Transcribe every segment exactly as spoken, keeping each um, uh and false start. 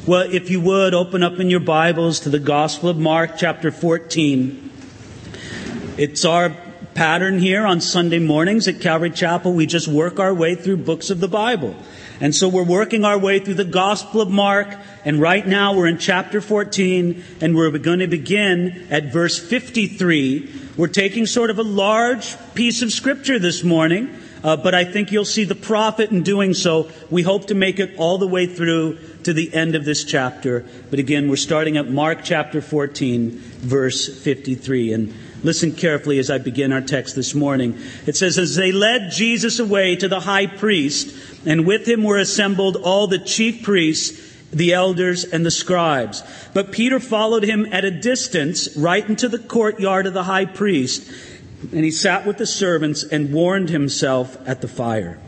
Well, if you would, open up in your Bibles to the Gospel of Mark, chapter fourteen. It's our pattern here on Sunday mornings at Calvary Chapel. We just work our way through books of the Bible. And so we're working our way through the Gospel of Mark. And right now we're in chapter fourteen, and we're going to begin at verse fifty-three. We're taking sort of a large piece of Scripture this morning. Uh, but I think you'll see the profit in doing so. We hope to make it all the way through to the end of this chapter. But again, we're starting at Mark chapter fourteen, verse fifty-three. And listen carefully as I begin our text this morning. It says, "As they led Jesus away to the high priest, and with him were assembled all the chief priests, the elders, and the scribes. But Peter followed him at a distance, right into the courtyard of the high priest. And he sat with the servants and warmed himself at the fire."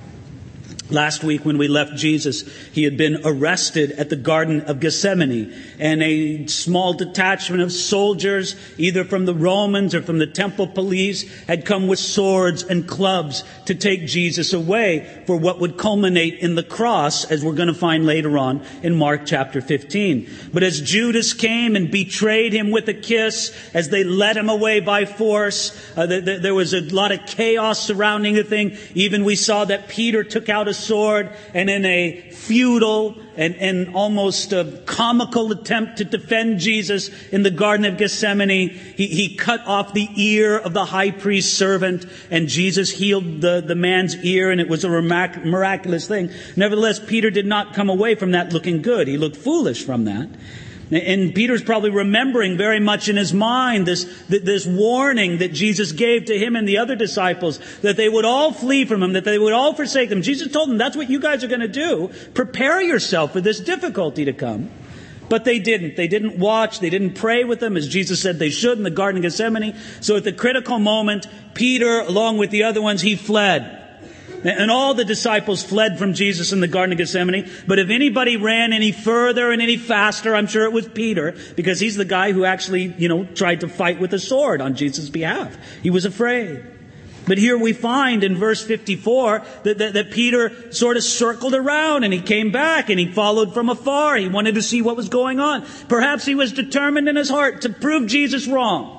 Last week when we left Jesus, he had been arrested at the Garden of Gethsemane, and a small detachment of soldiers, either from the Romans or from the temple police, had come with swords and clubs to take Jesus away for what would culminate in the cross, as we're going to find later on in Mark chapter fifteen. But as Judas came and betrayed him with a kiss, as they led him away by force, uh, th- th- there was a lot of chaos surrounding the thing. Even we saw that Peter took out a sword, and in a futile and, and almost a comical attempt to defend Jesus in the Garden of Gethsemane, he, he cut off the ear of the high priest's servant, and Jesus healed the, the man's ear, and it was a mirac- miraculous thing. Nevertheless, Peter did not come away from that looking good. He looked foolish from that. And Peter's probably remembering very much in his mind this, this warning that Jesus gave to him and the other disciples, that they would all flee from him, that they would all forsake him. Jesus told them, that's what you guys are going to do. Prepare yourself for this difficulty to come. But they didn't. They didn't watch. They didn't pray with him, as Jesus said they should in the Garden of Gethsemane. So at the critical moment, Peter, along with the other ones, he fled. And all the disciples fled from Jesus in the Garden of Gethsemane. But if anybody ran any further and any faster, I'm sure it was Peter, because he's the guy who actually, you know, tried to fight with a sword on Jesus' behalf. He was afraid. But here we find in verse fifty-four that, that, that Peter sort of circled around, and he came back and he followed from afar. He wanted to see what was going on. Perhaps he was determined in his heart to prove Jesus wrong.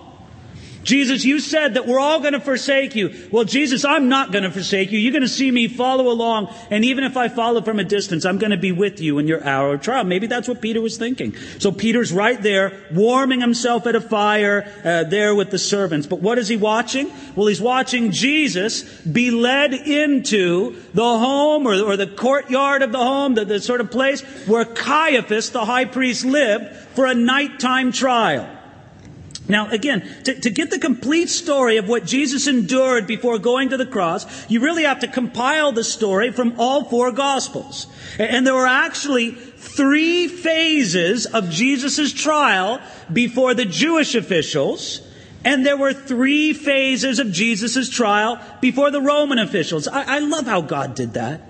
Jesus, you said that we're all going to forsake you. Well, Jesus, I'm not going to forsake you. You're going to see me follow along. And even if I follow from a distance, I'm going to be with you in your hour of trial. Maybe that's what Peter was thinking. So Peter's right there, warming himself at a fire uh, there with the servants. But what is he watching? Well, he's watching Jesus be led into the home or, or the courtyard of the home, the, the sort of place where Caiaphas, the high priest, lived for a nighttime trial. Now, again, to, to get the complete story of what Jesus endured before going to the cross, you really have to compile the story from all four Gospels. And there were actually three phases of Jesus' trial before the Jewish officials, and there were three phases of Jesus' trial before the Roman officials. I, I love how God did that.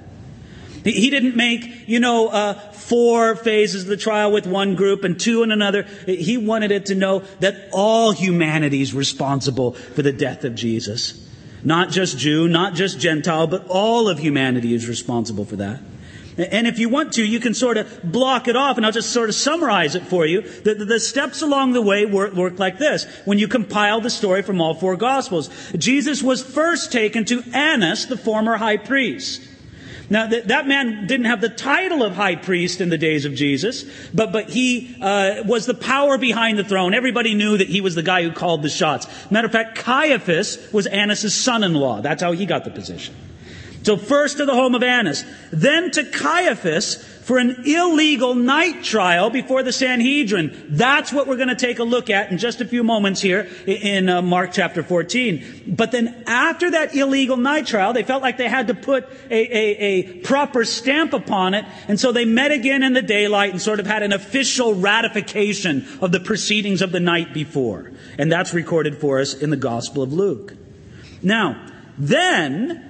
He didn't make, you know, uh, four phases of the trial with one group and two in another. He wanted it to know that all humanity is responsible for the death of Jesus. Not just Jew, not just Gentile, but all of humanity is responsible for that. And if you want to, you can sort of block it off, and I'll just sort of summarize it for you. The, the steps along the way work, work like this. When you compile the story from all four Gospels, Jesus was first taken to Annas, the former high priest. Now, th- that man didn't have the title of high priest in the days of Jesus, but but he uh, was the power behind the throne. Everybody knew that he was the guy who called the shots. Matter of fact, Caiaphas was Annas' son-in-law. That's how he got the position. So first to the home of Annas, then to Caiaphas for an illegal night trial before the Sanhedrin. That's what we're going to take a look at in just a few moments here in uh, Mark chapter fourteen. But then after that illegal night trial, they felt like they had to put a, a, a proper stamp upon it. And so they met again in the daylight and sort of had an official ratification of the proceedings of the night before. And that's recorded for us in the Gospel of Luke. Now, then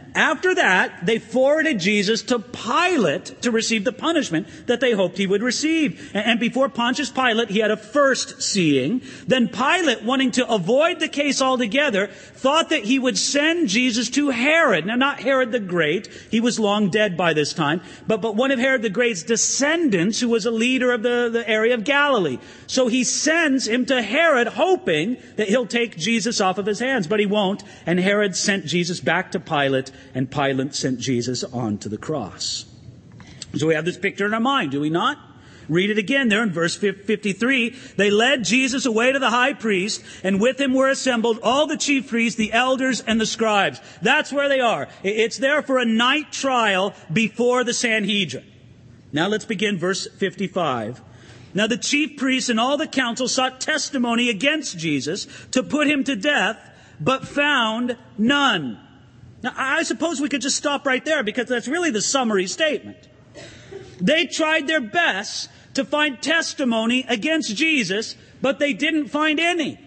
after that, they forwarded Jesus to Pilate to receive the punishment that they hoped he would receive. And before Pontius Pilate, he had a first seeing. Then Pilate, wanting to avoid the case altogether, thought that he would send Jesus to Herod. Now, not Herod the Great. He was long dead by this time. But, but one of Herod the Great's descendants who was a leader of the, the area of Galilee. So he sends him to Herod, hoping that he'll take Jesus off of his hands. But he won't. And Herod sent Jesus back to Pilate. And Pilate sent Jesus on to the cross. So we have this picture in our mind, do we not? Read it again there in verse fifty-three. They led Jesus away to the high priest, and with him were assembled all the chief priests, the elders, and the scribes. That's where they are. It's there for a night trial before the Sanhedrin. Now let's begin verse fifty-five. Now the chief priests and all the council sought testimony against Jesus to put him to death, but found none. Now, I suppose we could just stop right there because that's really the summary statement. They tried their best to find testimony against Jesus, but they didn't find any.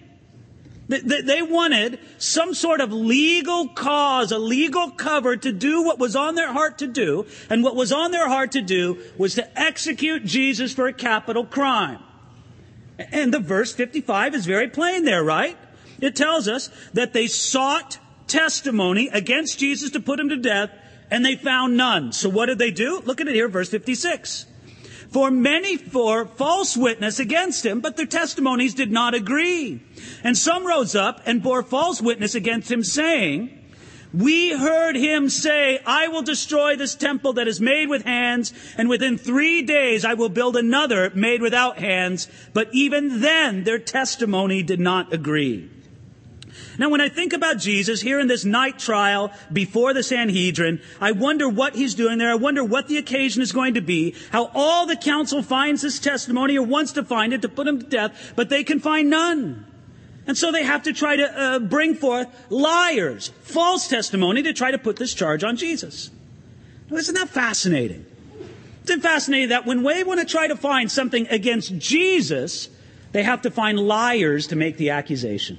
They wanted some sort of legal cause, a legal cover to do what was on their heart to do. And what was on their heart to do was to execute Jesus for a capital crime. And the verse fifty-five is very plain there, right? It tells us that they sought testimony against Jesus to put him to death, and they found none. So what did they do? Look at it here, verse fifty-six. For many bore false witness against him, but their testimonies did not agree. And some rose up and bore false witness against him, saying, we heard him say, I will destroy this temple that is made with hands, and within three days I will build another made without hands. But even then their testimony did not agree. Now, when I think about Jesus here in this night trial before the Sanhedrin, I wonder what he's doing there. I wonder what the occasion is going to be, how all the council finds this testimony or wants to find it to put him to death, but they can find none. And so they have to try to uh, bring forth liars, false testimony to try to put this charge on Jesus. Now, isn't that fascinating? Isn't it fascinating that when they want to try to find something against Jesus, they have to find liars to make the accusation?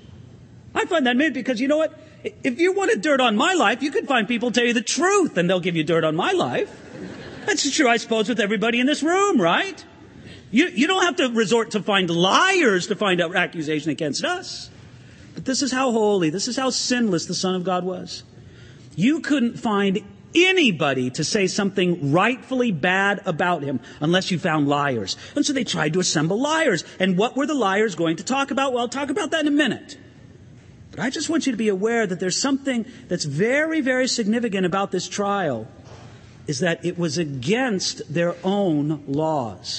I find that amazing because, you know what? If you wanted dirt on my life, you could find people tell you the truth and they'll give you dirt on my life. That's true, I suppose, with everybody in this room, right? You, you don't have to resort to find liars to find out accusation against us. But this is how holy, this is how sinless the Son of God was. You couldn't find anybody to say something rightfully bad about him unless you found liars. And so they tried to assemble liars. And what were the liars going to talk about? Well, I'll talk about that in a minute. But I just want you to be aware that there's something that's very, very significant about this trial, is that it was against their own laws.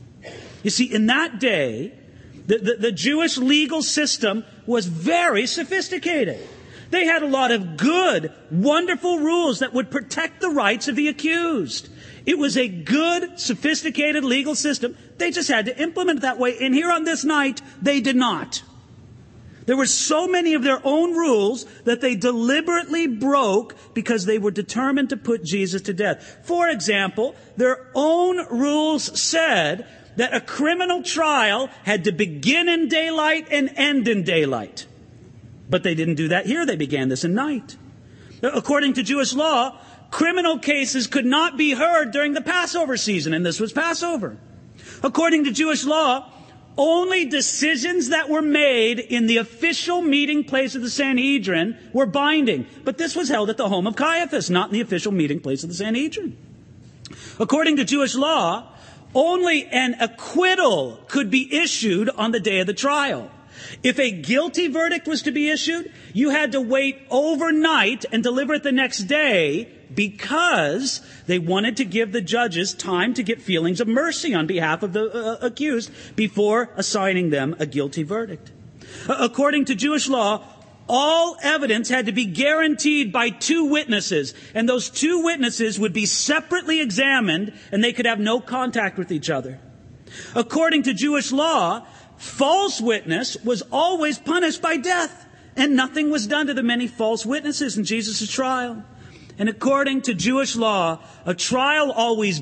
You see, in that day, the, the, the Jewish legal system was very sophisticated. They had a lot of good, wonderful rules that would protect the rights of the accused. It was a good, sophisticated legal system. They just had to implement it that way. And here on this night, they did not. There were so many of their own rules that they deliberately broke because they were determined to put Jesus to death. For example, their own rules said that a criminal trial had to begin in daylight and end in daylight. But they didn't do that here. They began this in night. According to Jewish law, criminal cases could not be heard during the Passover season, and this was Passover. According to Jewish law, only decisions that were made in the official meeting place of the Sanhedrin were binding. But this was held at the home of Caiaphas, not in the official meeting place of the Sanhedrin. According to Jewish law, only an acquittal could be issued on the day of the trial. If a guilty verdict was to be issued, you had to wait overnight and deliver it the next day because they wanted to give the judges time to get feelings of mercy on behalf of the uh, accused before assigning them a guilty verdict. Uh, according to Jewish law, all evidence had to be guaranteed by two witnesses, and those two witnesses would be separately examined, and they could have no contact with each other. According to Jewish law, false witness was always punished by death, and nothing was done to the many false witnesses in Jesus' trial. And according to Jewish law, a trial always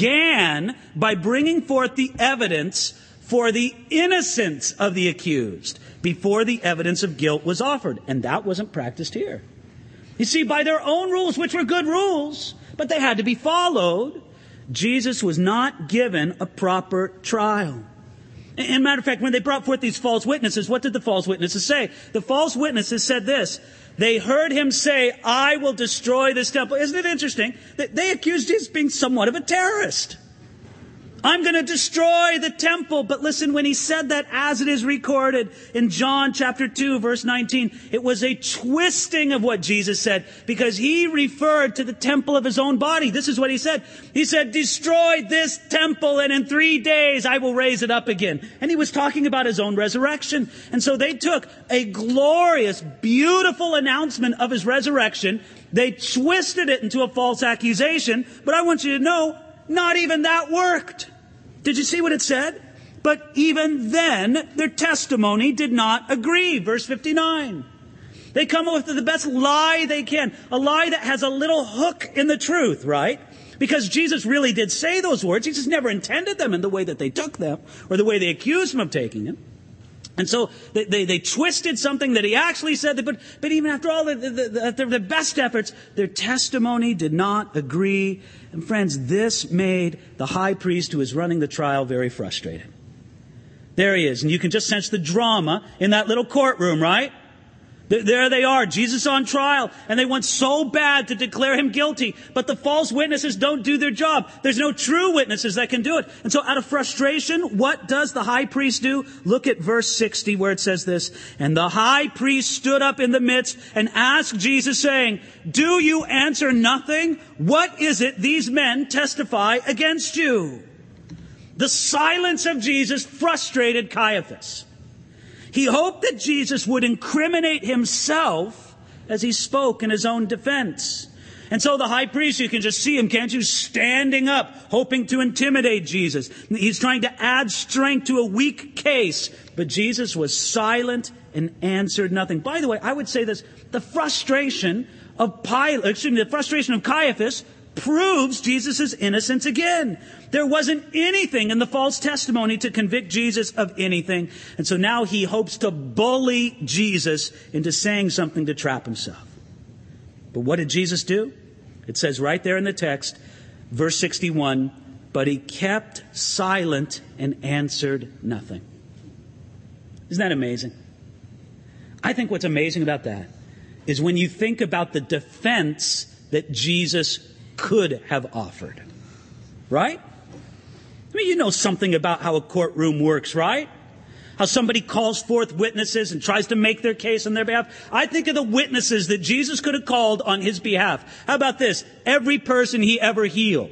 began by bringing forth the evidence for the innocence of the accused before the evidence of guilt was offered. And that wasn't practiced here. You see, by their own rules, which were good rules, but they had to be followed, Jesus was not given a proper trial. And matter of fact, when they brought forth these false witnesses, what did the false witnesses say? The false witnesses said this. They heard him say, I will destroy this temple. Isn't it interesting? They accused Jesus of being somewhat of a terrorist. I'm going to destroy the temple. But listen, when he said that, as it is recorded in John chapter two, verse nineteen, it was a twisting of what Jesus said, because he referred to the temple of his own body. This is what he said. He said, destroy this temple and in three days I will raise it up again. And he was talking about his own resurrection. And so they took a glorious, beautiful announcement of his resurrection. They twisted it into a false accusation. But I want you to know, not even that worked. Did you see what it said? But even then, their testimony did not agree. Verse fifty-nine. They come up with the best lie they can. A lie that has a little hook in the truth, right? Because Jesus really did say those words. He just never intended them in the way that they took them, or the way they accused him of taking them. And so they, they, they twisted something that he actually said. But, but even after all the, the, the, the best efforts, their testimony did not agree. And friends, this made the high priest who was running the trial very frustrated. There he is. And you can just sense the drama in that little courtroom, right? There they are, Jesus on trial, and they want so bad to declare him guilty, but the false witnesses don't do their job. There's no true witnesses that can do it. And so out of frustration, what does the high priest do? Look at verse sixty where it says this, and the high priest stood up in the midst and asked Jesus, saying, do you answer nothing? What is it these men testify against you? The silence of Jesus frustrated Caiaphas. He hoped that Jesus would incriminate himself as he spoke in his own defense. And so the high priest, you can just see him, can't you, standing up, hoping to intimidate Jesus. He's trying to add strength to a weak case. But Jesus was silent and answered nothing. By the way, I would say this, the frustration of Pilate, excuse me, the frustration of Caiaphas proves Jesus' innocence again. There wasn't anything in the false testimony to convict Jesus of anything. And so now he hopes to bully Jesus into saying something to trap himself. But what did Jesus do? It says right there in the text, verse sixty-one, but he kept silent and answered nothing. Isn't that amazing? I think what's amazing about that is when you think about the defense that Jesus could have offered. Right? I mean, you know something about how a courtroom works, right? How somebody calls forth witnesses and tries to make their case on their behalf. I think of the witnesses that Jesus could have called on his behalf. How about this? Every person he ever healed.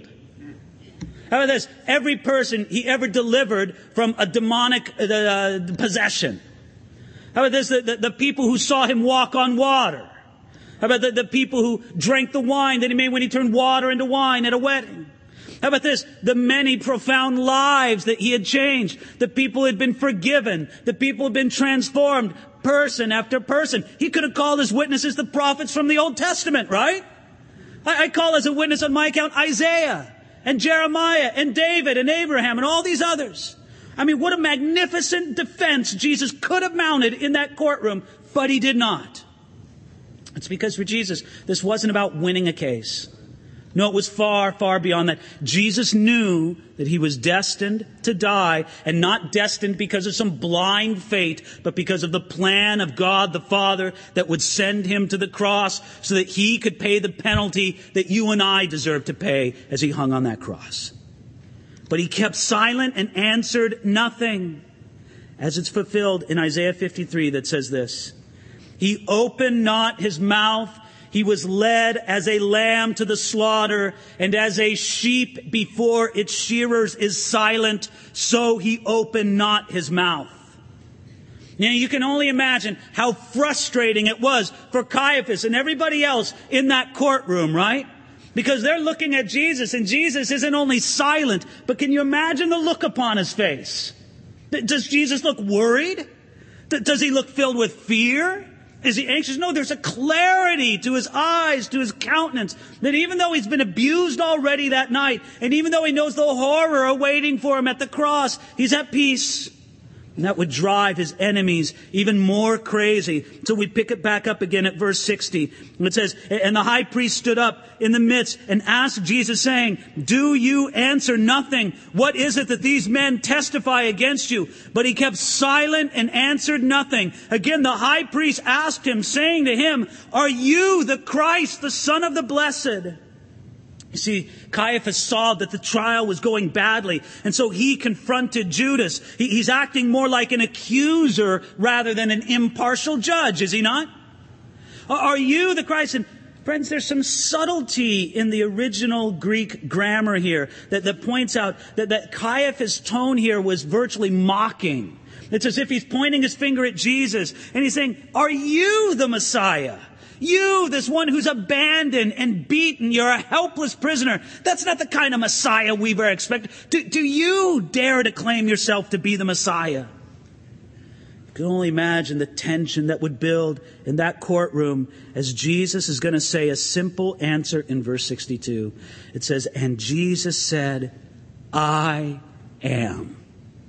How about this? Every person he ever delivered from a demonic uh, possession. How about this? The, the, the people who saw him walk on water. How about the, the people who drank the wine that he made when he turned water into wine at a wedding? How about this? The many profound lives that he had changed. The people had been forgiven. The people had been transformed person after person. He could have called as witnesses the prophets from the Old Testament, right? I, I call as a witness on my account Isaiah and Jeremiah and David and Abraham and all these others. I mean, what a magnificent defense Jesus could have mounted in that courtroom, but he did not. It's because for Jesus, this wasn't about winning a case. No, it was far, far beyond that. Jesus knew that he was destined to die, and not destined because of some blind fate, but because of the plan of God the Father that would send him to the cross so that he could pay the penalty that you and I deserve to pay as he hung on that cross. But he kept silent and answered nothing, as it's fulfilled in Isaiah fifty-three that says this, he opened not his mouth. He was led as a lamb to the slaughter, and as a sheep before its shearers is silent, so he opened not his mouth. Now, you can only imagine how frustrating it was for Caiaphas and everybody else in that courtroom, right? Because they're looking at Jesus, and Jesus isn't only silent, but can you imagine the look upon his face? Does Jesus look worried? Does he look filled with fear? Is he anxious? No, there's a clarity to his eyes, to his countenance, that even though he's been abused already that night, and even though he knows the horror awaiting for him at the cross, he's at peace. And that would drive his enemies even more crazy. So we pick it back up again at verse sixty. It says, and the high priest stood up in the midst and asked Jesus, saying, do you answer nothing? What is it that these men testify against you? But he kept silent and answered nothing. Again, the high priest asked him, saying to him, are you the Christ, the Son of the Blessed? You see, Caiaphas saw that the trial was going badly, and so he confronted Judas. He, he's acting more like an accuser rather than an impartial judge, is he not? Are you the Christ? And friends, there's some subtlety in the original Greek grammar here that, that points out that, that Caiaphas' tone here was virtually mocking. It's as if he's pointing his finger at Jesus, and he's saying, are you the Messiah? You, this one who's abandoned and beaten, you're a helpless prisoner. That's not the kind of Messiah we were expecting. Do, do you dare to claim yourself to be the Messiah? You can only imagine the tension that would build in that courtroom as Jesus is going to say a simple answer in verse sixty-two. It says, and Jesus said, I am.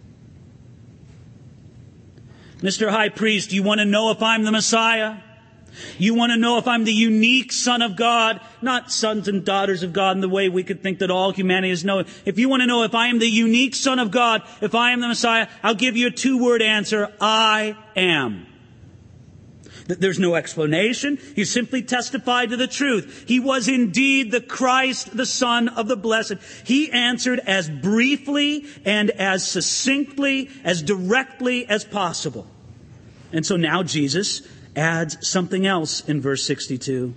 Mister High Priest, you want to know if I'm the Messiah? You want to know if I'm the unique Son of God, not sons and daughters of God in the way we could think that all humanity is known. If you want to know if I am the unique Son of God, if I am the Messiah, I'll give you a two-word answer. I am. There's no explanation. He simply testified to the truth. He was indeed the Christ, the Son of the Blessed. He answered as briefly and as succinctly, as directly as possible. And so now Jesus adds something else in verse sixty-two.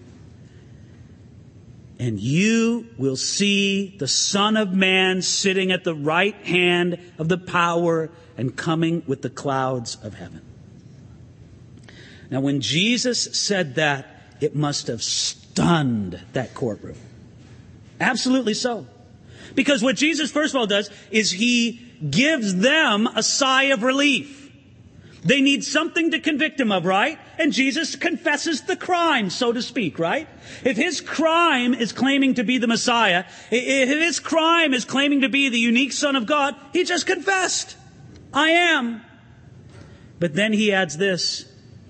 And you will see the Son of Man sitting at the right hand of the power and coming with the clouds of heaven. Now, when Jesus said that, it must have stunned that courtroom. Absolutely so. Because what Jesus, first of all, does is he gives them a sigh of relief. They need something to convict him of, right? And Jesus confesses the crime, so to speak, right? If his crime is claiming to be the Messiah, if his crime is claiming to be the unique Son of God, he just confessed, I am. But then he adds this,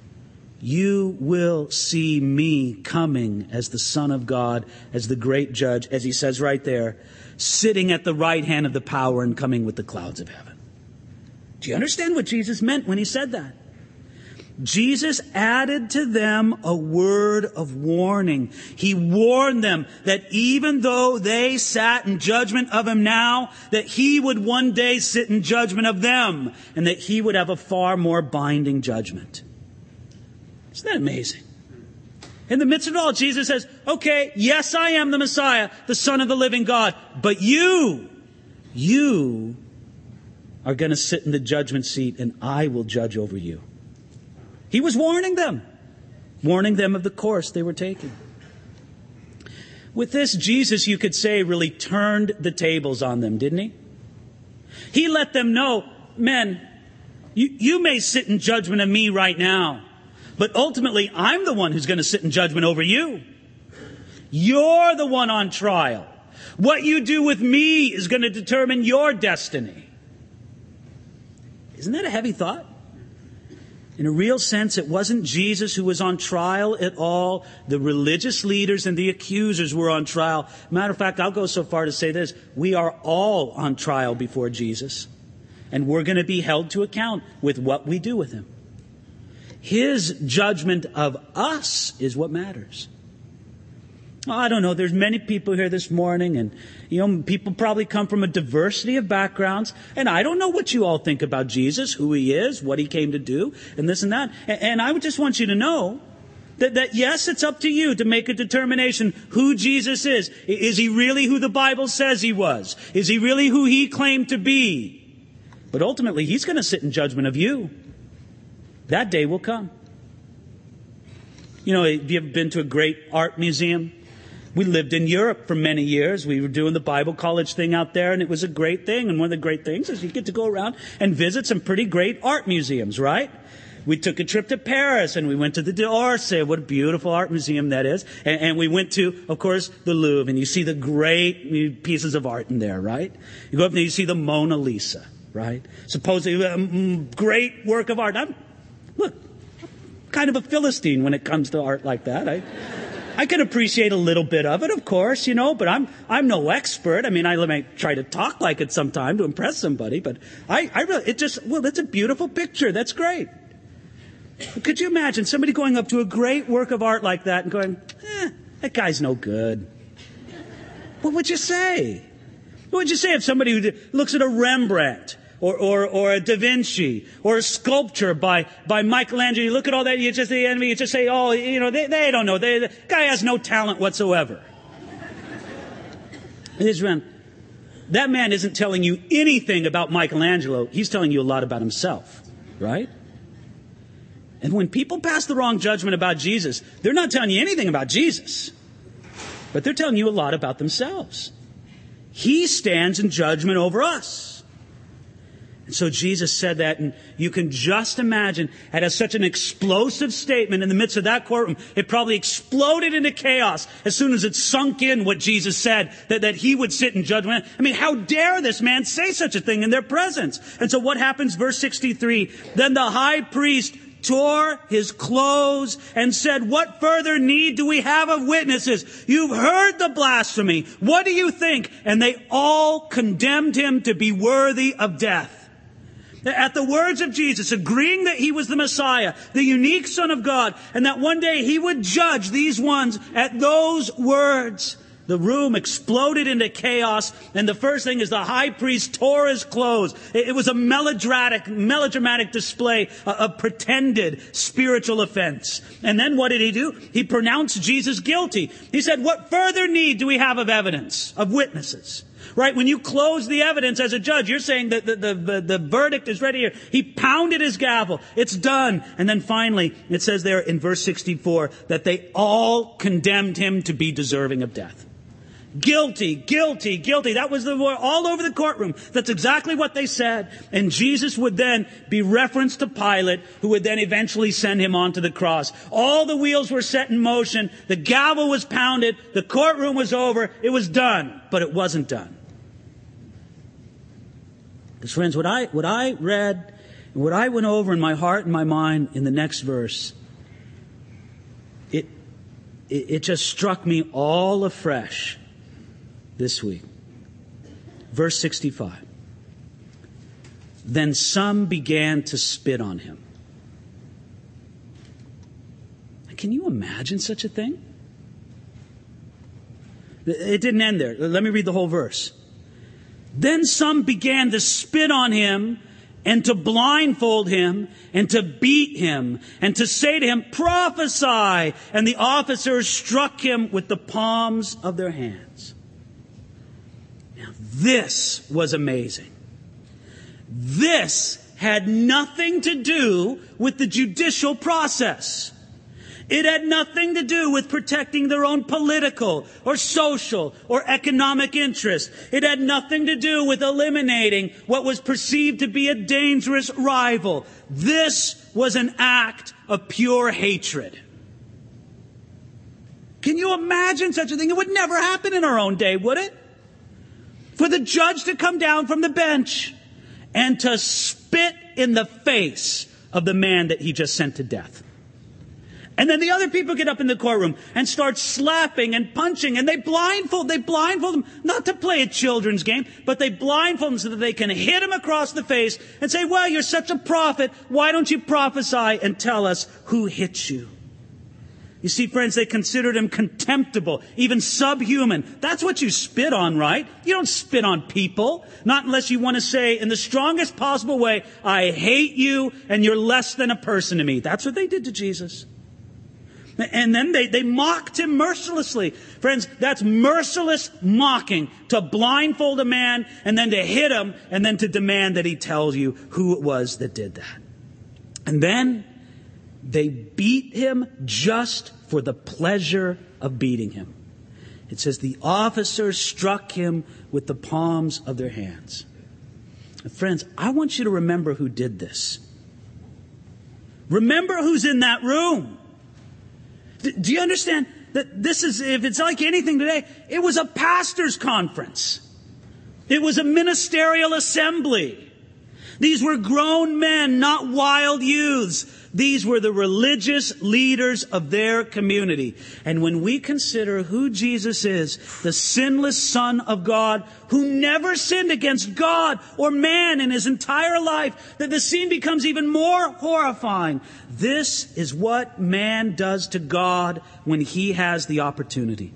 you will see me coming as the Son of God, as the great judge, as he says right there, sitting at the right hand of the power and coming with the clouds of heaven. Do you understand what Jesus meant when he said that? Jesus added to them a word of warning. He warned them that even though they sat in judgment of him now, that he would one day sit in judgment of them, and that he would have a far more binding judgment. Isn't that amazing? In the midst of it all, Jesus says, okay, yes, I am the Messiah, the Son of the living God, but you, you are going to sit in the judgment seat, and I will judge over you. He was warning them, warning them of the course they were taking. With this, Jesus, you could say, really turned the tables on them, didn't he? He let them know, men, you, you may sit in judgment of me right now, but ultimately, I'm the one who's going to sit in judgment over you. You're the one on trial. What you do with me is going to determine your destiny. Isn't that a heavy thought? In a real sense, it wasn't Jesus who was on trial at all. The religious leaders and the accusers were on trial. Matter of fact, I'll go so far to say this. We are all on trial before Jesus. And we're going to be held to account with what we do with him. His judgment of us is what matters. Oh, I don't know. There's many people here this morning, and you know, people probably come from a diversity of backgrounds, and I don't know what you all think about Jesus, who he is, what he came to do, and this and that. And, and I would just want you to know that, that yes, it's up to you to make a determination who Jesus is. Is he really who the Bible says he was? Is he really who he claimed to be? But ultimately, he's going to sit in judgment of you. That day will come. You know, have you ever been to a great art museum? We lived in Europe for many years. We were doing the Bible college thing out there, and it was a great thing. And one of the great things is you get to go around and visit some pretty great art museums, right? We took a trip to Paris, and we went to the d'Orsay. What a beautiful art museum that is. And, and we went to, of course, the Louvre, and you see the great pieces of art in there, right? You go up there, you see the Mona Lisa. right? Supposedly a um, great work of art. I'm, look, kind of a Philistine when it comes to art like that. I, I can appreciate a little bit of it, of course, you know, but I'm I'm no expert. I mean, I might try to talk like it sometime to impress somebody, but I, I really, it just, well, it's a beautiful picture. That's great. Could you imagine somebody going up to a great work of art like that and going, eh, that guy's no good? What would you say? What would you say if somebody who looks at a Rembrandt or, or, or a Da Vinci or a sculpture by, by Michelangelo, you look at all that, you just, the enemy, you just say, oh, you know, they, they don't know. They, the guy has no talent whatsoever. Israel, that man isn't telling you anything about Michelangelo. He's telling you a lot about himself, right? And when people pass the wrong judgment about Jesus, they're not telling you anything about Jesus, but they're telling you a lot about themselves. He stands in judgment over us. And so Jesus said that, and you can just imagine, it has such an explosive statement in the midst of that courtroom. It probably exploded into chaos as soon as it sunk in what Jesus said, that, that he would sit in judgment. I mean, how dare this man say such a thing in their presence? And so what happens? Verse sixty-three, then the high priest tore his clothes and said, what further need do we have of witnesses? You've heard the blasphemy. What do you think? And they all condemned him to be worthy of death. At the words of Jesus, agreeing that he was the Messiah, the unique Son of God, and that one day he would judge these ones, at those words, the room exploded into chaos, and the first thing is the high priest tore his clothes. It was a melodramatic, melodramatic display of pretended spiritual offense. And then what did he do? He pronounced Jesus guilty. He said, what further need do we have of evidence, of witnesses? Right? When you close the evidence as a judge, you're saying that the, the, the, the verdict is ready here. He pounded his gavel. It's done. And then finally, it says there in verse sixty-four that they all condemned him to be deserving of death. Guilty, guilty, guilty. That was the word all over the courtroom. That's exactly what they said. And Jesus would then be referenced to Pilate, who would then eventually send him onto the cross. All the wheels were set in motion. The gavel was pounded. The courtroom was over. It was done. But it wasn't done. Because friends, what I, what I read, and what I went over in my heart and my mind in the next verse, it, it, it just struck me all afresh this week. Verse sixty-five. Then some began to spit on him. Can you imagine such a thing? It didn't end there. Let me read the whole verse. Then some began to spit on him and to blindfold him and to beat him and to say to him, prophesy. And the officers struck him with the palms of their hands. Now this was amazing. This had nothing to do with the judicial process. It had nothing to do with protecting their own political or social or economic interests. It had nothing to do with eliminating what was perceived to be a dangerous rival. This was an act of pure hatred. Can you imagine such a thing? It would never happen in our own day, would it? For the judge to come down from the bench and to spit in the face of the man that he just sent to death. And then the other people get up in the courtroom and start slapping and punching, and they blindfold, they blindfold them, not to play a children's game, but they blindfold them so that they can hit him across the face and say, well, you're such a prophet. Why don't you prophesy and tell us who hit you? You see, friends, they considered him contemptible, even subhuman. That's what you spit on, right? You don't spit on people, not unless you want to say in the strongest possible way, I hate you and you're less than a person to me. That's what they did to Jesus. And then they, they mocked him mercilessly. Friends, that's merciless mocking, to blindfold a man and then to hit him and then to demand that he tells you who it was that did that. And then they beat him just for the pleasure of beating him. It says the officers struck him with the palms of their hands. And friends, I want you to remember who did this. Remember who's in that room. Do you understand that this is, if it's like anything today, it was a pastor's conference. It was a ministerial assembly. These were grown men, not wild youths. These were the religious leaders of their community. And when we consider who Jesus is, the sinless Son of God, who never sinned against God or man in his entire life, that the scene becomes even more horrifying. This is what man does to God when he has the opportunity.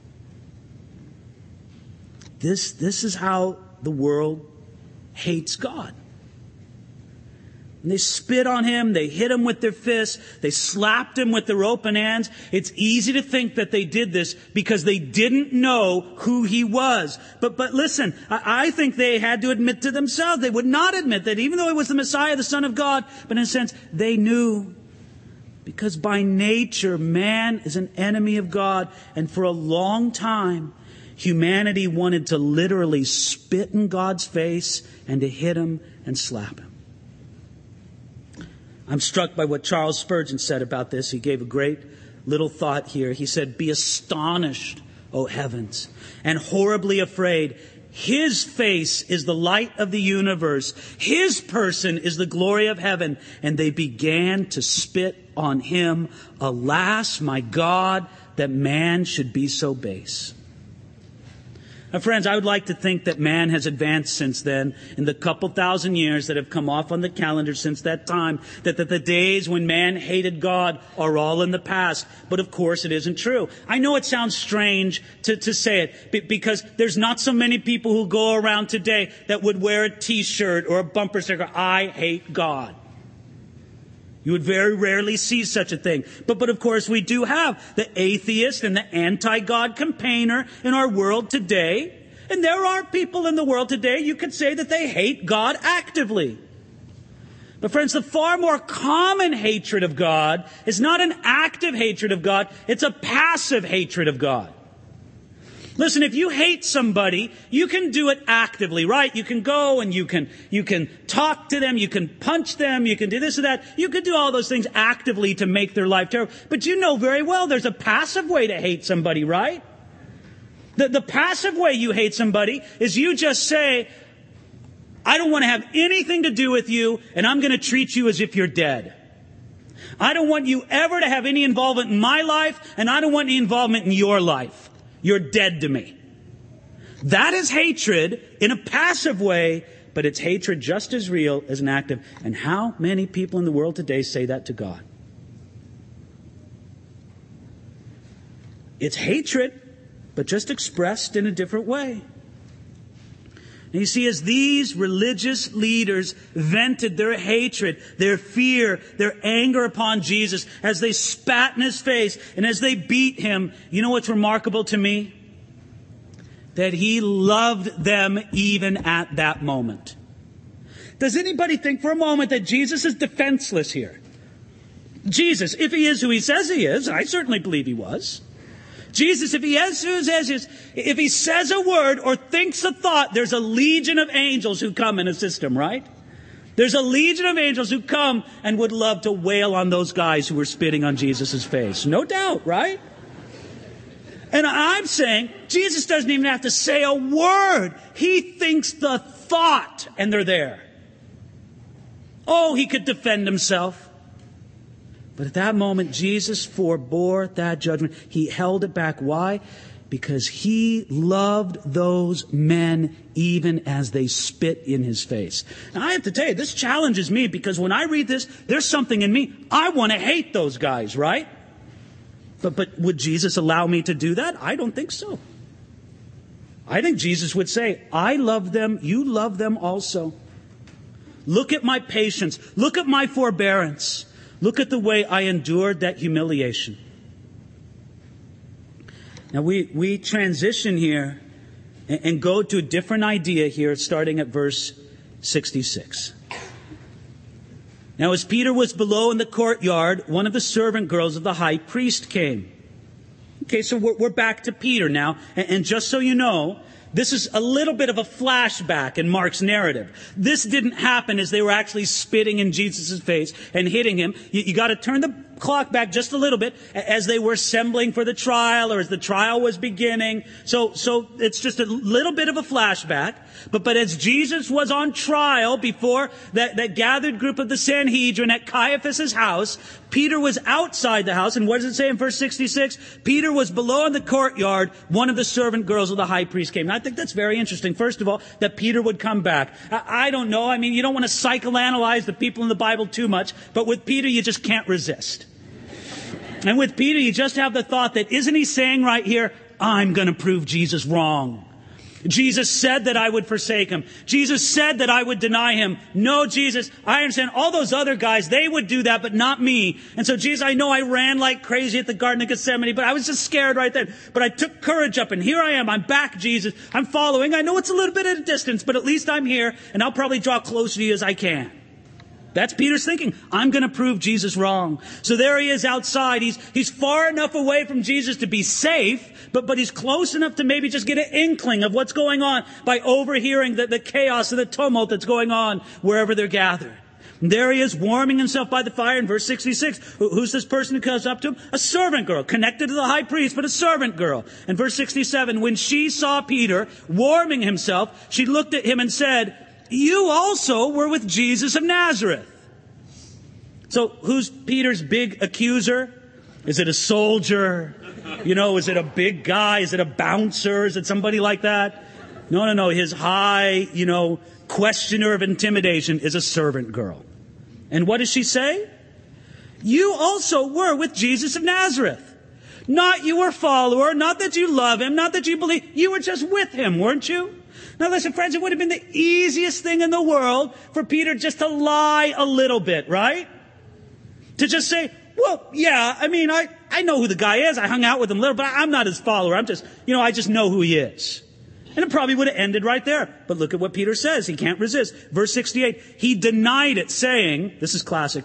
This, this is how the world hates God. And they spit on him, they hit him with their fists, they slapped him with their open hands. It's easy to think that they did this because they didn't know who he was. But but listen, I, I think they had to admit to themselves, they would not admit that even though he was the Messiah, the Son of God, but in a sense, they knew. Because by nature, man is an enemy of God. And for a long time, humanity wanted to literally spit in God's face and to hit him and slap him. I'm struck by what Charles Spurgeon said about this. He gave a great little thought here. He said, "Be astonished, O heavens, and horribly afraid. His face is the light of the universe. His person is the glory of heaven." And they began to spit on him. Alas, my God, that man should be so base. Now, friends, I would like to think that man has advanced since then, in the couple thousand years that have come off on the calendar since that time, that, that the days when man hated God are all in the past. But of course, it isn't true. I know it sounds strange to, to say it, because there's not so many people who go around today that would wear a t-shirt or a bumper sticker, "I hate God." You would very rarely see such a thing. But, but of course, we do have the atheist and the anti-God campaigner in our world today. And there are people in the world today, you could say, that they hate God actively. But friends, the far more common hatred of God is not an active hatred of God. It's a passive hatred of God. Listen, if you hate somebody, you can do it actively, right? You can go and you can, you can talk to them, you can punch them, you can do this or that. You can do all those things actively to make their life terrible. But you know very well there's a passive way to hate somebody, right? The, the passive way you hate somebody is you just say, "I don't want to have anything to do with you, and I'm going to treat you as if you're dead. I don't want you ever to have any involvement in my life, and I don't want any involvement in your life. You're dead to me." That is hatred in a passive way, but it's hatred just as real as an active. And how many people in the world today say that to God? It's hatred, but just expressed in a different way. And you see, as these religious leaders vented their hatred, their fear, their anger upon Jesus, as they spat in his face and as they beat him, you know what's remarkable to me? That he loved them even at that moment. Does anybody think for a moment that Jesus is defenseless here? Jesus, if he is who he says he is, and I certainly believe he was, Jesus, if he is who he says he is, if he says a word or thinks a thought, there's a legion of angels who come and assist him, right? There's a legion of angels who come and would love to wail on those guys who were spitting on Jesus' face. No doubt, right? And I'm saying Jesus doesn't even have to say a word. He thinks the thought and they're there. Oh, he could defend himself. But at that moment, Jesus forebore that judgment. He held it back. Why? Because he loved those men even as they spit in his face. Now, I have to tell you, this challenges me because when I read this, there's something in me. I want to hate those guys, right? But, but would Jesus allow me to do that? I don't think so. I think Jesus would say, I love them, you love them also. Look at my patience. Look at my forbearance. Look at the way I endured that humiliation. Now we, we transition here and, and go to a different idea here, starting at verse sixty-six. Now as Peter was below in the courtyard, one of the servant girls of the high priest came. Okay, so we're, we're back to Peter now. And, and just so you know, this is a little bit of a flashback in Mark's narrative. This didn't happen as they were actually spitting in Jesus' face and hitting him. You, you got to turn the clock back just a little bit as they were assembling for the trial or as the trial was beginning. So, so it's just a little bit of a flashback. But, but as Jesus was on trial before that, that gathered group of the Sanhedrin at Caiaphas' house, Peter was outside the house. And what does it say in verse sixty-six? Peter was below in the courtyard. One of the servant girls of the high priest came. And I think that's very interesting. First of all, that Peter would come back. I, I don't know. I mean, you don't want to psychoanalyze the people in the Bible too much. But with Peter, you just can't resist. And with Peter, you just have the thought that, isn't he saying right here, I'm going to prove Jesus wrong. Jesus said that I would forsake him. Jesus said that I would deny him. No, Jesus, I understand all those other guys, they would do that, but not me. And so, Jesus, I know I ran like crazy at the Garden of Gethsemane, but I was just scared right then. But I took courage up, and here I am. I'm back, Jesus. I'm following. I know it's a little bit at a distance, but at least I'm here, and I'll probably draw close to you as I can. That's Peter's thinking. I'm going to prove Jesus wrong. So there he is outside. He's, he's far enough away from Jesus to be safe, but, but he's close enough to maybe just get an inkling of what's going on by overhearing the, the chaos and the tumult that's going on wherever they're gathered. And there he is, warming himself by the fire in verse sixty-six. Who, who's this person who comes up to him? A servant girl, connected to the high priest, but a servant girl. In verse sixty-seven, when she saw Peter warming himself, she looked at him and said, you also were with Jesus of Nazareth. So who's Peter's big accuser? Is it a soldier? You know, is it a big guy? Is it a bouncer? Is it somebody like that? No, no, no. His high, you know, questioner of intimidation is a servant girl. And what does she say? You also were with Jesus of Nazareth. Not you were a follower, not that you love him, not that you believe. You were just with him, weren't you? Now listen, friends, it would have been the easiest thing in the world for Peter just to lie a little bit, right? To just say, well, yeah, I mean, I, I know who the guy is. I hung out with him a little, but I'm not his follower. I'm just, you know, I just know who he is. And it probably would have ended right there. But look at what Peter says. He can't resist. Verse sixty-eight, he denied it, saying, this is classic,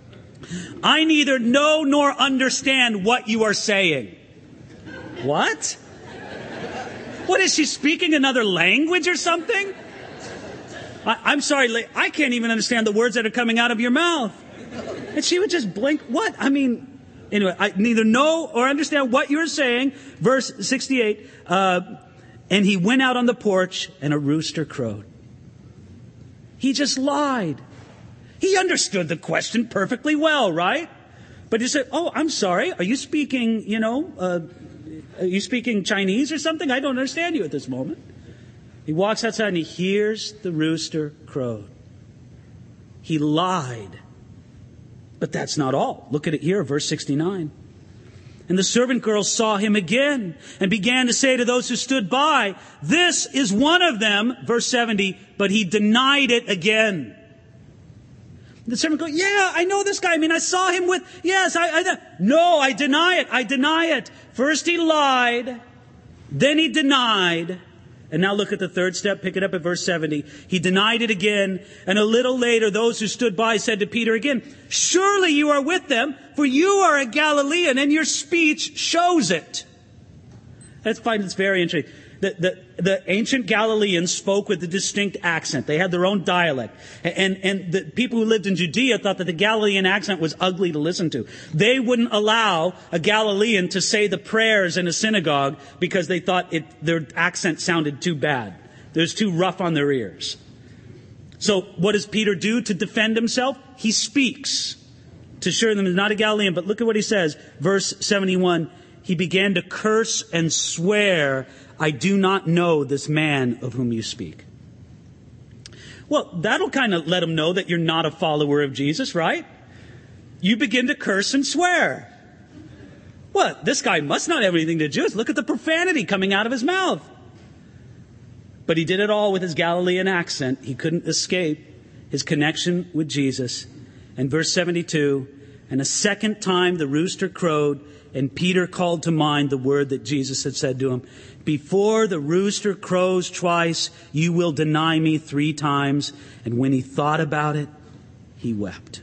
I neither know nor understand what you are saying. What? What, is she speaking another language or something? I, I'm sorry, I can't even understand the words that are coming out of your mouth. And she would just blink. What? I mean, anyway, I neither know or understand what you're saying. Verse sixty-eight, uh, and he went out on the porch and a rooster crowed. He just lied. He understood the question perfectly well, right? But he said, oh, I'm sorry. Are you speaking, you know, uh, are you speaking Chinese or something? I don't understand you at this moment. He walks outside and he hears the rooster crow. He lied. But that's not all. Look at it here, verse sixty-nine. And the servant girl saw him again and began to say to those who stood by, this is one of them, verse seventy, but he denied it again. The servant girl, yeah, I know this guy. I mean, I saw him with, yes, I, I, no, I deny it. I deny it. First he lied, then he denied. And now look at the third step. Pick it up at verse seventy. He denied it again. And a little later, those who stood by said to Peter again, surely you are with them, for you are a Galilean, and your speech shows it. Let's find this very interesting. The, the, the ancient Galileans spoke with a distinct accent. They had their own dialect. And, and the people who lived in Judea thought that the Galilean accent was ugly to listen to. They wouldn't allow a Galilean to say the prayers in a synagogue because they thought it, their accent sounded too bad. It was too rough on their ears. So what does Peter do to defend himself? He speaks to assure them he's not a Galilean. But look at what he says. Verse seventy-one, he began to curse and swear, I do not know this man of whom you speak. Well, that'll kind of let him know that you're not a follower of Jesus, right? You begin to curse and swear. Well, this guy must not have anything to do with it. Look at the profanity coming out of his mouth. But he did it all with his Galilean accent. He couldn't escape his connection with Jesus. And verse seventy-two, and a second time the rooster crowed, and Peter called to mind the word that Jesus had said to him, before the rooster crows twice, you will deny me three times. And when he thought about it, he wept.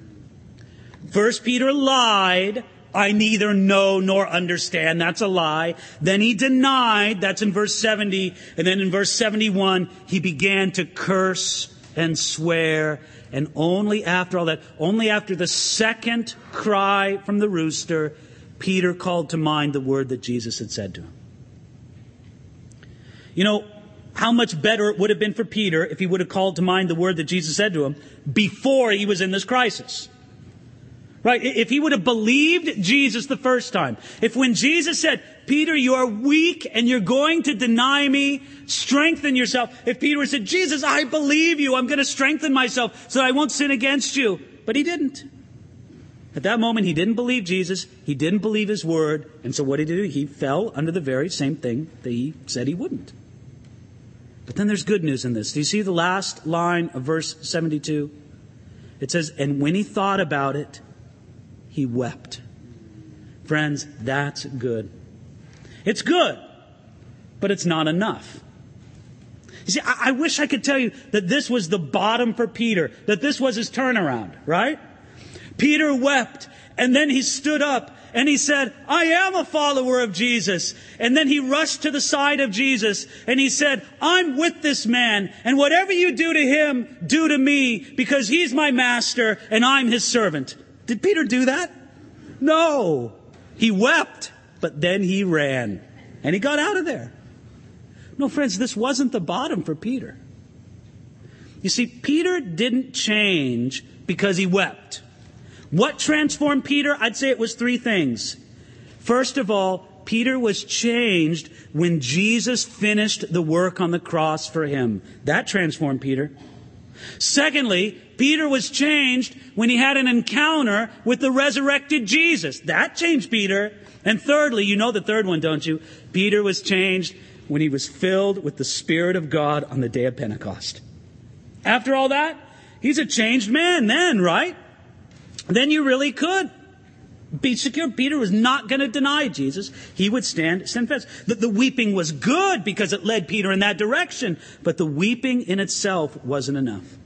First Peter lied. I neither know nor understand. That's a lie. Then he denied. That's in verse seventy. And then in verse seventy-one, he began to curse and swear. And only after all that, only after the second cry from the rooster, Peter called to mind the word that Jesus had said to him. You know, how much better it would have been for Peter if he would have called to mind the word that Jesus said to him before he was in this crisis. Right? If he would have believed Jesus the first time. If when Jesus said, Peter, you are weak and you're going to deny me, strengthen yourself. If Peter had said, Jesus, I believe you. I'm going to strengthen myself so that I won't sin against you. But he didn't. At that moment, he didn't believe Jesus. He didn't believe his word. And so what did he do? He fell under the very same thing that he said he wouldn't. But then there's good news in this. Do you see the last line of verse seventy-two? It says, and when he thought about it, he wept. Friends, that's good. It's good, but it's not enough. You see, I, I wish I could tell you that this was the bottom for Peter, that this was his turnaround, right? Peter wept, and then he stood up, and he said, I am a follower of Jesus. And then he rushed to the side of Jesus, and he said, I'm with this man, and whatever you do to him, do to me, because he's my master, and I'm his servant. Did Peter do that? No. He wept, but then he ran. And he got out of there. No, friends, this wasn't the bottom for Peter. You see, Peter didn't change because he wept. What transformed Peter? I'd say it was three things. First of all, Peter was changed when Jesus finished the work on the cross for him. That transformed Peter. Secondly, Peter was changed when he had an encounter with the resurrected Jesus. That changed Peter. And thirdly, you know the third one, don't you? Peter was changed when he was filled with the Spirit of God on the day of Pentecost. After all that, he's a changed man then, right? Then you really could be secure. Peter was not going to deny Jesus. He would stand, stand fast. The, the weeping was good because it led Peter in that direction. But the weeping in itself wasn't enough.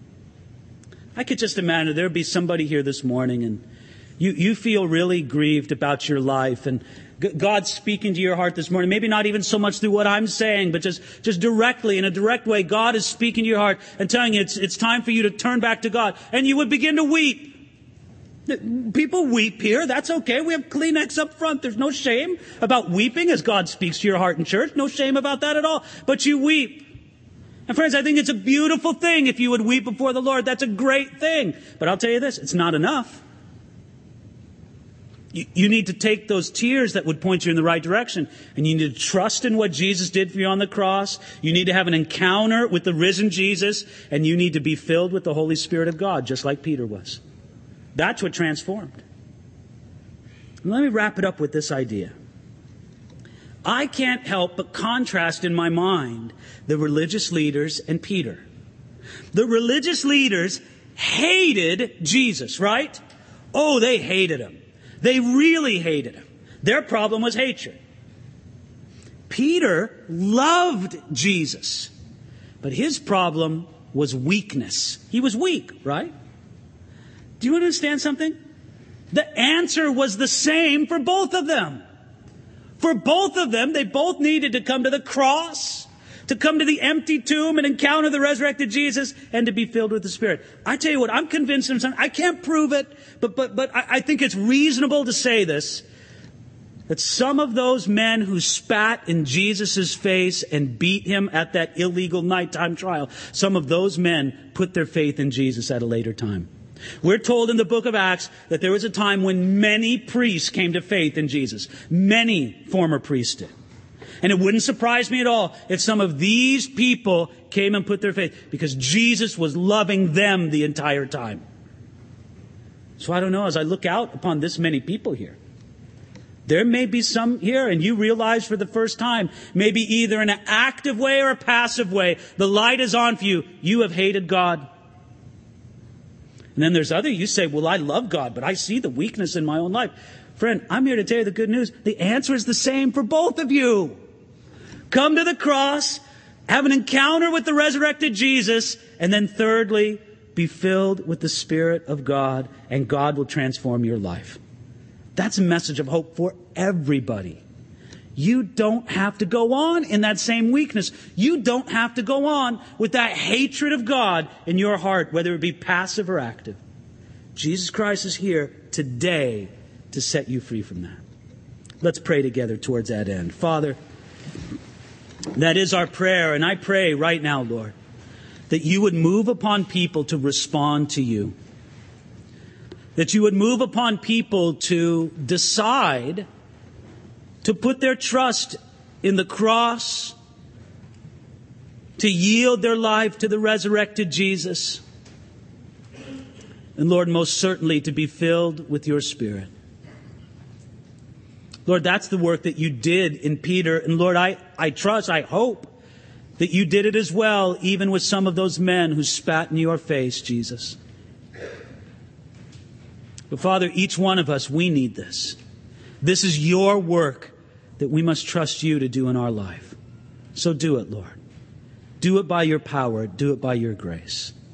I could just imagine there'd be somebody here this morning and you, you feel really grieved about your life and God's speaking to your heart this morning. Maybe not even so much through what I'm saying, but just, just directly, in a direct way. God is speaking to your heart and telling you it's, it's time for you to turn back to God. And you would begin to weep. People weep here. That's okay. We have Kleenex up front. There's no shame about weeping as God speaks to your heart in church. No shame about that at all. But you weep. And friends, I think it's a beautiful thing if you would weep before the Lord. That's a great thing. But I'll tell you this, it's not enough. You, you need to take those tears that would point you in the right direction. And you need to trust in what Jesus did for you on the cross. You need to have an encounter with the risen Jesus. And you need to be filled with the Holy Spirit of God, just like Peter was. That's what transformed. And let me wrap it up with this idea. I can't help but contrast in my mind the religious leaders and Peter. The religious leaders hated Jesus, right? Oh, they hated him. They really hated him. Their problem was hatred. Peter loved Jesus, but his problem was weakness. He was weak, right? Do you understand something? The answer was the same for both of them. For both of them, they both needed to come to the cross, to come to the empty tomb and encounter the resurrected Jesus, and to be filled with the Spirit. I tell you what, I'm convinced of something. I can't prove it, but but but I, I think it's reasonable to say this, that some of those men who spat in Jesus' face and beat him at that illegal nighttime trial, some of those men put their faith in Jesus at a later time. We're told in the book of Acts that there was a time when many priests came to faith in Jesus. Many former priests did. And it wouldn't surprise me at all if some of these people came and put their faith because Jesus was loving them the entire time. So I don't know, as I look out upon this many people here, there may be some here and you realize for the first time, maybe either in an active way or a passive way, the light is on for you. You have hated God. And then there's other, you say, well, I love God, but I see the weakness in my own life. Friend, I'm here to tell you the good news. The answer is the same for both of you. Come to the cross, have an encounter with the resurrected Jesus, and then thirdly, be filled with the Spirit of God, and God will transform your life. That's a message of hope for everybody. You don't have to go on in that same weakness. You don't have to go on with that hatred of God in your heart, whether it be passive or active. Jesus Christ is here today to set you free from that. Let's pray together towards that end. Father, that is our prayer, and I pray right now, Lord, that you would move upon people to respond to you. That you would move upon people to decide to put their trust in the cross, to yield their life to the resurrected Jesus, and Lord, most certainly to be filled with your Spirit. Lord, that's the work that you did in Peter. And Lord, I, I trust, I hope that you did it as well, even with some of those men who spat in your face, Jesus. But Father, each one of us, we need this. This is your work that we must trust you to do in our life. So do it, Lord. Do it by your power. Do it by your grace.